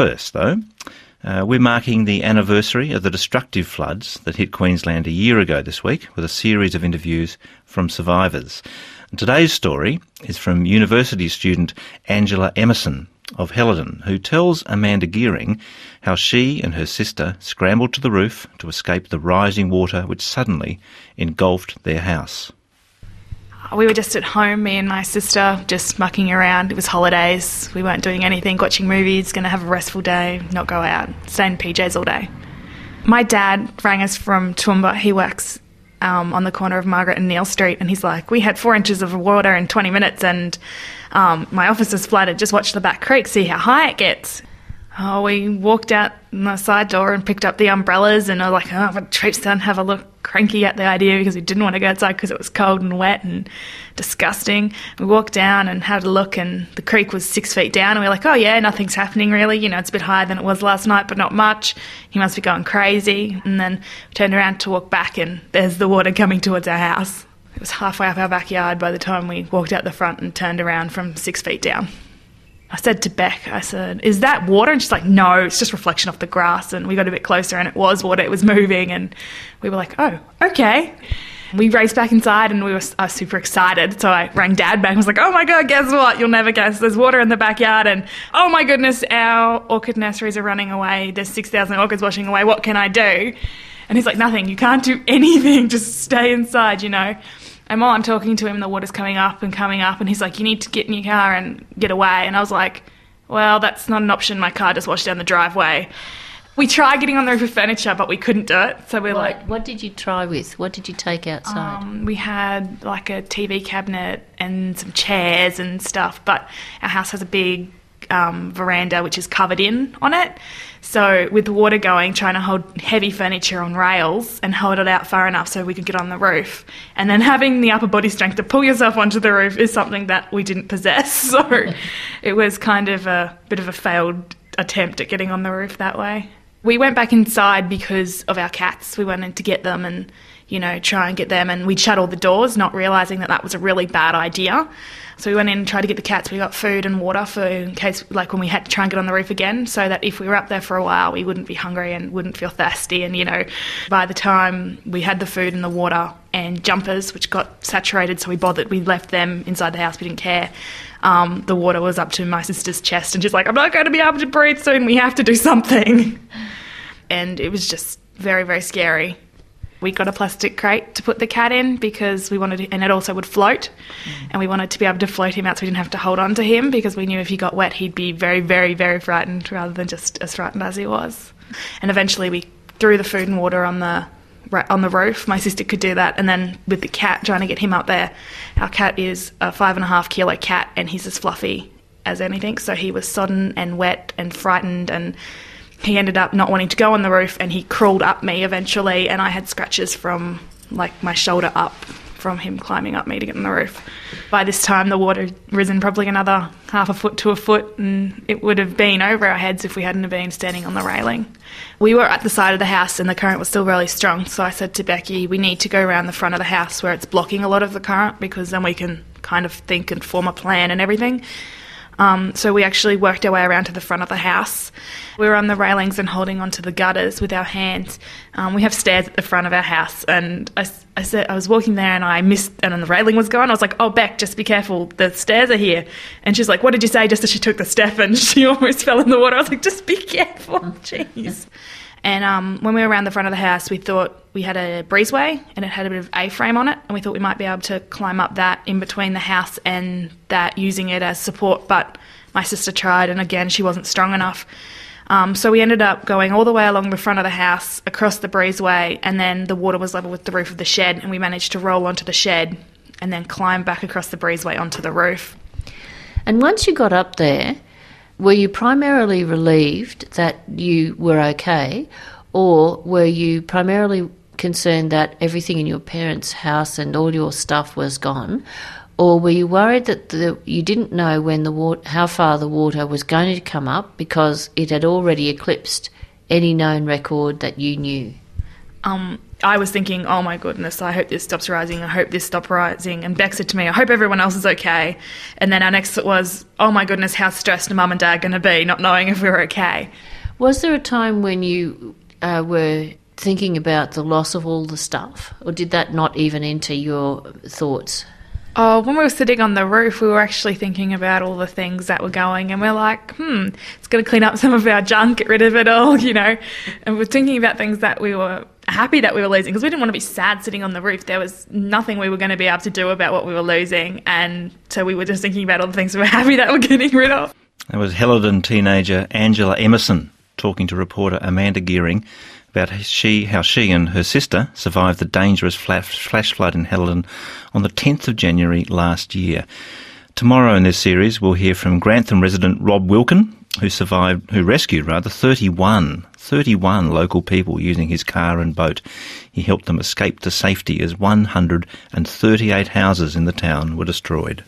first, though, we're marking the anniversary of the destructive floods that hit Queensland a year ago this week with a series of interviews from survivors. And today's story is from university student Angela Emerson of Helidon, who tells Amanda Geering how she and her sister scrambled to the roof to escape the rising water which suddenly engulfed their house. We were just at home, me and my sister, just mucking around. It was holidays. We weren't doing anything, watching movies, going to have a restful day, not go out, stay in PJs all day. My dad rang us from Toowoomba. He works on the corner of Margaret and Neil Street, and he's like, we had 4 inches of water in 20 minutes and my office is flooded. Just watch the back creek, see how high it gets. We walked out the side door and picked up the umbrellas, and I was like, but traipsed down, have a look, cranky at the idea because we didn't want to go outside because it was cold and wet and disgusting. We walked down and had a look, and the creek was 6 feet down, and we were like, oh yeah, nothing's happening really. You know, it's a bit higher than it was last night, but not much. He must be going crazy. And then we turned around to walk back, and there's the water coming towards our house. It was halfway up our backyard by the time we walked out the front and turned around from 6 feet down. I said to Beck, I said, is that water? And she's like, no, it's just reflection off the grass. And we got a bit closer and it was water, it was moving. And we were like, oh, okay. We raced back inside and I was super excited. So I rang Dad back and was like, oh my God, guess what? You'll never guess. There's water in the backyard. And oh my goodness, our orchid nurseries are running away. There's 6,000 orchids washing away. What can I do? And he's like, nothing. You can't do anything. Just stay inside, you know. And while I'm talking to him, the water's coming up, and he's like, you need to get in your car and get away. And I was like, well, that's not an option. My car just washed down the driveway. We tried getting on the roof of furniture, but we couldn't do it. So we're like... What did you try with? What did you take outside? We had like a TV cabinet and some chairs and stuff, but our house has a big veranda which is covered in on it. So with the water going, trying to hold heavy furniture on rails and hold it out far enough so we could get on the roof. And then having the upper body strength to pull yourself onto the roof is something that we didn't possess. So it was kind of a bit of a failed attempt at getting on the roof that way. We went back inside because of our cats. We wanted to get them and, you know, try and get them. And we'd shut all the doors, not realising that that was a really bad idea. So we went in and tried to get the cats. We got food and water for in case, like when we had to try and get on the roof again, so that if we were up there for a while, we wouldn't be hungry and wouldn't feel thirsty. And, you know, by the time we had the food and the water and jumpers, which got saturated, so we left them inside the house, we didn't care. The water was up to my sister's chest and she's like, I'm not going to be able to breathe soon. We have to do something. And it was just very, very scary. We got a plastic crate to put the cat in because we wanted, and it also would float, and we wanted to be able to float him out so we didn't have to hold on to him because we knew if he got wet he'd be very, very, very frightened rather than just as frightened as he was. And eventually we threw the food and water on the roof. My sister could do that, and then with the cat, trying to get him up there. Our cat is a 5.5 kilo cat and he's as fluffy as anything, so he was sodden and wet and frightened, and he ended up not wanting to go on the roof and he crawled up me eventually, and I had scratches from like my shoulder up from him climbing up me to get on the roof. By this time the water had risen probably another half a foot to a foot, and it would have been over our heads if we hadn't have been standing on the railing. We were at the side of the house and the current was still really strong, so I said to Becky, we need to go around the front of the house where it's blocking a lot of the current because then we can kind of think and form a plan and everything. So we actually worked our way around to the front of the house. We were on the railings and holding onto the gutters with our hands. We have stairs at the front of our house, and I said I was walking there and I missed, and then the railing was gone. I was like, oh, Beck, just be careful, the stairs are here. And she's like, what did you say? Just as she took the step and she almost fell in the water. I was like, just be careful, jeez. And when we were around the front of the house, we thought we had a breezeway and it had a bit of A-frame on it, and we thought we might be able to climb up that in between the house and that, using it as support, but my sister tried and again she wasn't strong enough. So we ended up going all the way along the front of the house, across the breezeway, and then the water was level with the roof of the shed, and we managed to roll onto the shed and then climb back across the breezeway onto the roof. And once you got up there, were you primarily relieved that you were okay, or were you primarily concerned that everything in your parents' house and all your stuff was gone, or were you worried that you didn't know how far the water was going to come up because it had already eclipsed any known record that you knew? I was thinking, oh my goodness, I hope this stops rising. I hope this stops rising. And Beck said to me, I hope everyone else is okay. And then our next thought was, oh my goodness, how stressed are Mum and Dad going to be, not knowing if we were okay. Was there a time when you were thinking about the loss of all the stuff, or did that not even enter your thoughts? Oh, when we were sitting on the roof, we were actually thinking about all the things that were going, and we're like, it's going to clean up some of our junk, get rid of it all, And we're thinking about things that we were happy that we were losing, because we didn't want to be sad sitting on the roof. There was nothing we were going to be able to do about what we were losing, and so we were just thinking about all the things we were happy that we're getting rid of. That was Helidon teenager Angela Emerson talking to reporter Amanda Gearing about how she and her sister survived the dangerous flash flood in Helidon on the 10th of January last year. Tomorrow in this series we'll hear from Grantham resident Rob Wilkin, who rescued 31 local people using his car and boat. He helped them escape to safety as 138 houses in the town were destroyed.